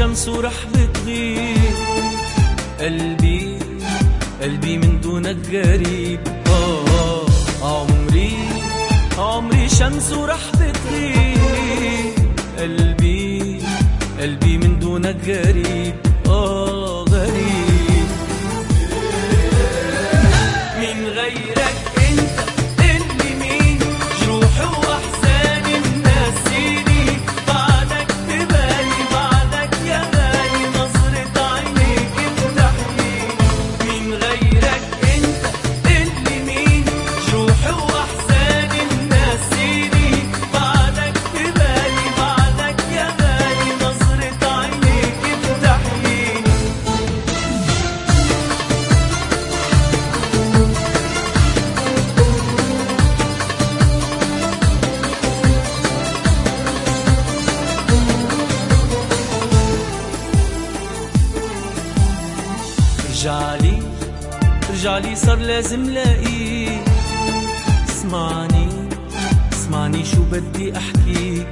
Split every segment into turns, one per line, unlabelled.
شمس ورح بتغيب. قلبي من دونك غريب. عمري شمس ورح بتغيب. قلبي من دونك غريب. غريب. من غيرك انت اللي مين، جروحي واحزاني منسيني. بعدك ببالي، بعدك يا غالي، نظرة عينيك بتحكيني. من غيرك انت اللي مين، جروحي واحزاني منسيني. بعدك ببالي، بعدك يا غالي، نظرة عينيك بتحكيني. رجعلي صار لازم لاقيك. اسمعني شو بدي احكيك.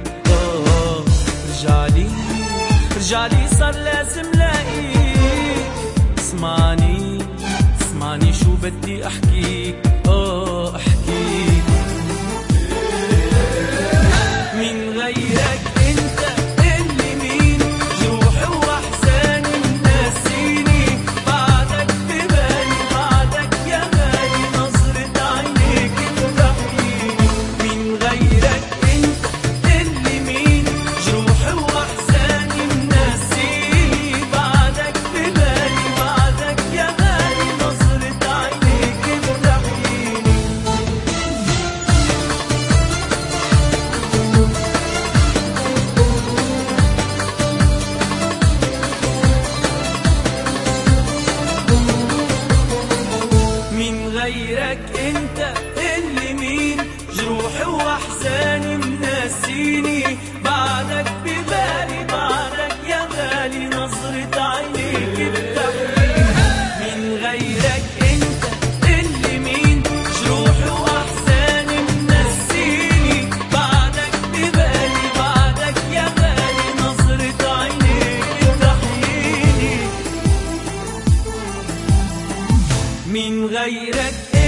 رجعلي صار لازم لاقيك. اسمعني شو بدي احكيك. احكيك. من غيرك انت اللي مين، جروحي واحزاني منسيني. بعدك ببالي، بعدك يا غالي، نظرة عينيك بتحكيني. من غيرك انت اللي مين، جروحي واحزاني منسيني. بعدك ببالي، بعدك يا غالي، نظرة عينيك بتحكيني. من غيرك انت اللي مين، جروحي واحزاني منسيني. بعدك ببالي، بعدك يا غالي، نظرة عينيك بتحكيني. من غيرك انت اللي مين، جروحي واحزاني منسيني. بعدك ببالي، بعدك يا غالي، نظرة عينيك بتحكيني. من غيرك